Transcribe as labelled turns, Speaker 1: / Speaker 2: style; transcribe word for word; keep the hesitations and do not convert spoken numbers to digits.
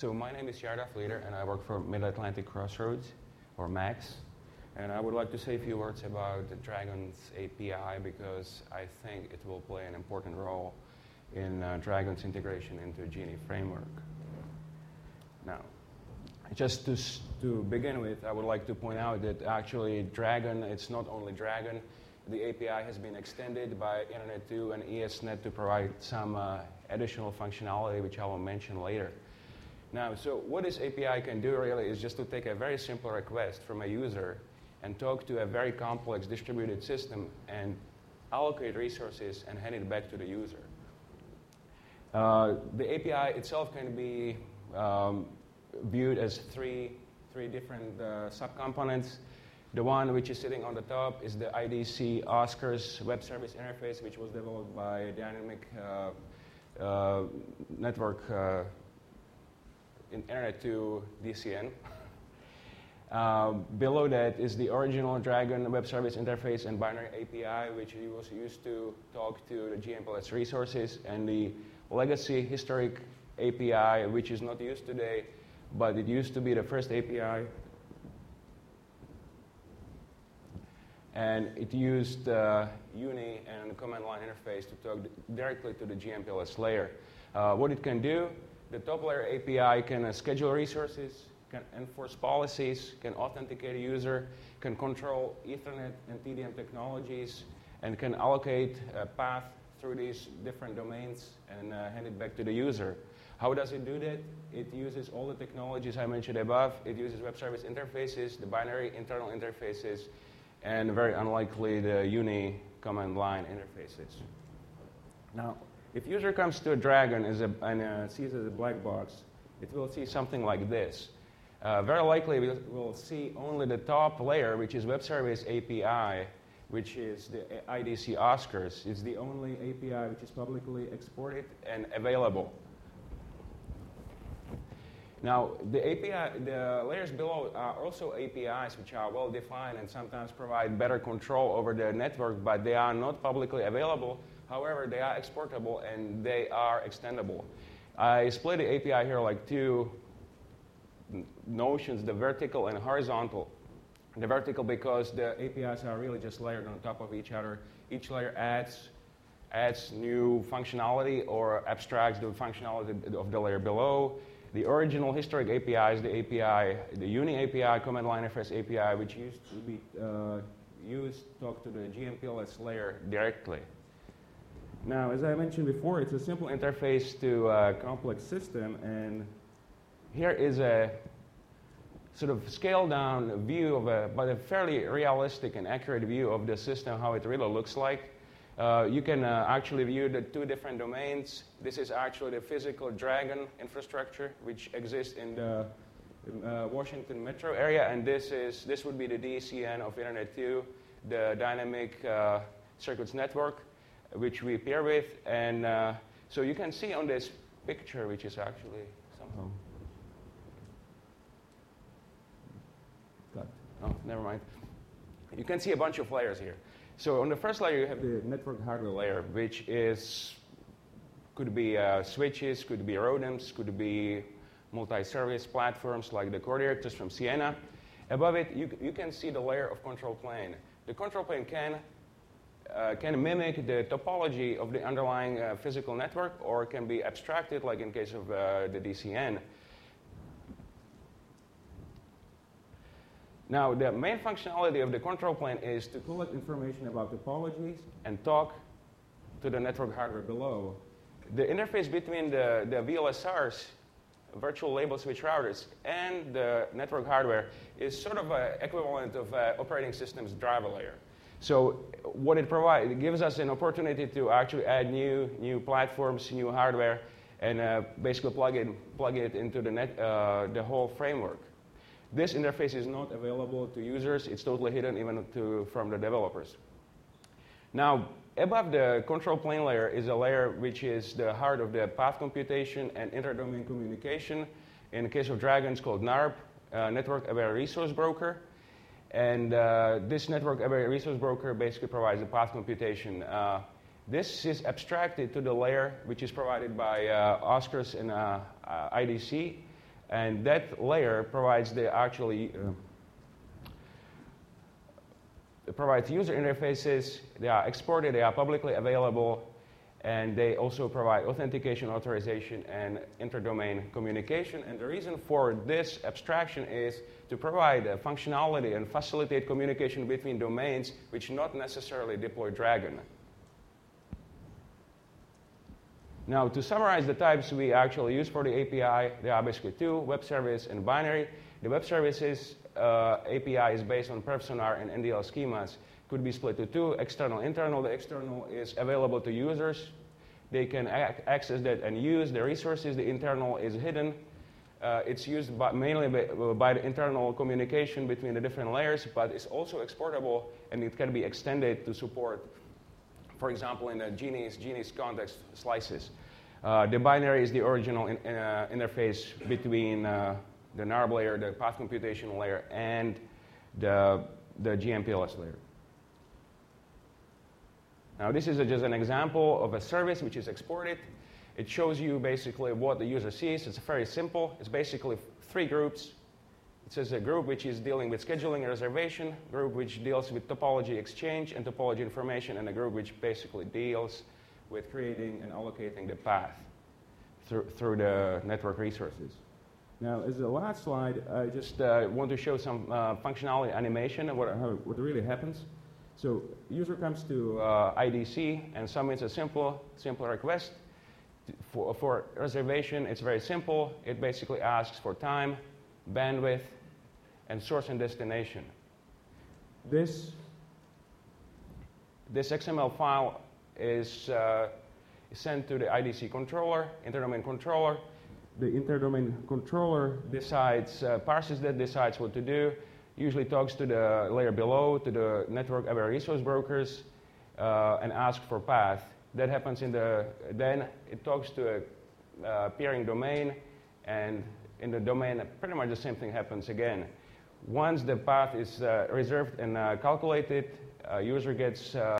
Speaker 1: So my name is Yarda Vlieter, and I work for Mid-Atlantic Crossroads, or MAX. And I would like to say a few words about the Dragon's A P I because I think it will play an important role in uh, Dragon's integration into Genie framework. Now, just to, to begin with, I would like to point out that actually Dragon, it's not only Dragon. The A P I has been extended by Internet two and ESNet to provide some uh, additional functionality, which I will mention later. Now, so what this A P I can do really is just to take a very simple request from a user and talk to a very complex distributed system and allocate resources and hand it back to the user. Uh, the A P I itself can be um, viewed as three, three different uh, subcomponents. The one which is sitting on the top is the I D C Oscars web service interface, which was developed by Dynamic uh, uh, Network uh, in Internet two D C N. Uh, below that is the original Dragon web service interface and binary A P I, which was used to talk to the G M P L S resources, and the legacy historic A P I, which is not used today, but it used to be the first A P I. And it used uh, Uni and the command line interface to talk directly to the G M P L S layer. Uh, what it can do, the top layer A P I can uh, schedule resources, can enforce policies, can authenticate a user, can control Ethernet and T D M technologies, and can allocate a path through these different domains and uh, hand it back to the user. How does it do that? It uses all the technologies I mentioned above. It uses web service interfaces, the binary internal interfaces, and very unlikely the Uni command line interfaces. Now, if user comes to a Dragon as a, and uh, sees it as a black box, it will see something like this. Uh, very likely we'll, we'll see only the top layer, which is web service A P I, which is the I D C Oscars. It's the only A P I which is publicly exported and available. Now, the A P I, the layers below are also A P Is which are well defined and sometimes provide better control over the network, but they are not publicly available. However, they are exportable and they are extendable. I split the A P I here like two notions, the vertical and horizontal. The vertical because the A P Is are really just layered on top of each other. Each layer adds, adds new functionality or abstracts the functionality of the layer below. The original historic A P I is the A P I, the Uni A P I, command line interface A P I, which used to be uh, used to talk to the G M P L S layer directly. Now, as I mentioned before, it's a simple interface to a complex system, and here is a sort of scaled down view of a, but a fairly realistic and accurate view of the system, how it really looks like. Uh, you can uh, actually view the two different domains. This is actually the physical Dragon infrastructure, which exists in the uh, Washington metro area, and this is this would be the D C N of Internet two, the dynamic uh, circuits network, which we pair with. And uh, so you can see on this picture, which is actually somehow cut. Oh, never mind. You can see a bunch of layers here. So on the first layer, you have the network hardware layer, which is could be uh, switches, could be ROADMs, could be multi-service platforms like the core directors from Sienna. Above it, you, you can see the layer of control plane. The control plane can uh, can mimic the topology of the underlying uh, physical network, or can be abstracted, like in case of uh, the D C N. Now, the main functionality of the control plane is to collect information about topologies and talk to the network hardware below. The interface between the, the V L S Rs, virtual label switch routers, and the network hardware is sort of an equivalent of uh, operating system's driver layer. So what it provides, it gives us an opportunity to actually add new, new platforms, new hardware, and uh, basically plug it, plug it into the, net, uh, the whole framework. This interface is not available to users. It's totally hidden even to, from the developers. Now, above the control plane layer is a layer which is the heart of the path computation and inter-domain communication. In the case of Dragon, it's called NARP, uh, Network Aware Resource Broker. And uh, this Network Aware Resource Broker basically provides the path computation. Uh, this is abstracted to the layer which is provided by uh, Oscars and uh, uh, I D C. And that layer provides the actually uh, it provides user interfaces. They are exported, they are publicly available, and they also provide authentication, authorization, and inter-domain communication. And the reason for this abstraction is to provide uh, functionality and facilitate communication between domains which not necessarily deploy Dragon. Now, to summarize the types we actually use for the A P I, there are basically two, web service and binary. The web services uh, A P I is based on perf-sonar and N D L schemas. Could be split to two, external, internal. The external is available to users. They can ac access that and use the resources. The internal is hidden. Uh, it's used by, mainly by, by the internal communication between the different layers, but it's also exportable, and it can be extended to support, for example, in the Genies, Genies context slices. Uh, the binary is the original in, uh, interface between uh, the N A R B layer, the path computation layer, and the, the G M P L S layer. Now, this is a, just an example of a service which is exported. It shows you basically what the user sees. It's very simple. It's basically three groups. It says a group which is dealing with scheduling and reservation, group which deals with topology exchange and topology information, and a group which basically deals with creating and allocating the path through, through the network resources. Now, as the last slide, I just uh, want to show some uh, functionality animation and what, how, what really happens. So, user comes to uh, I D C and submits a simple, simple request. For, for reservation, it's very simple. It basically asks for time, bandwidth, and source and destination. This, this X M L file is uh, sent to the I D C controller, interdomain controller. The interdomain controller decides, uh, parses that, decides what to do, usually talks to the layer below, to the network aware resource brokers, uh, and asks for path. That happens in the, then it talks to a uh, peering domain, and in the domain, pretty much the same thing happens again. Once the path is uh, reserved and uh, calculated, uh, user gets uh,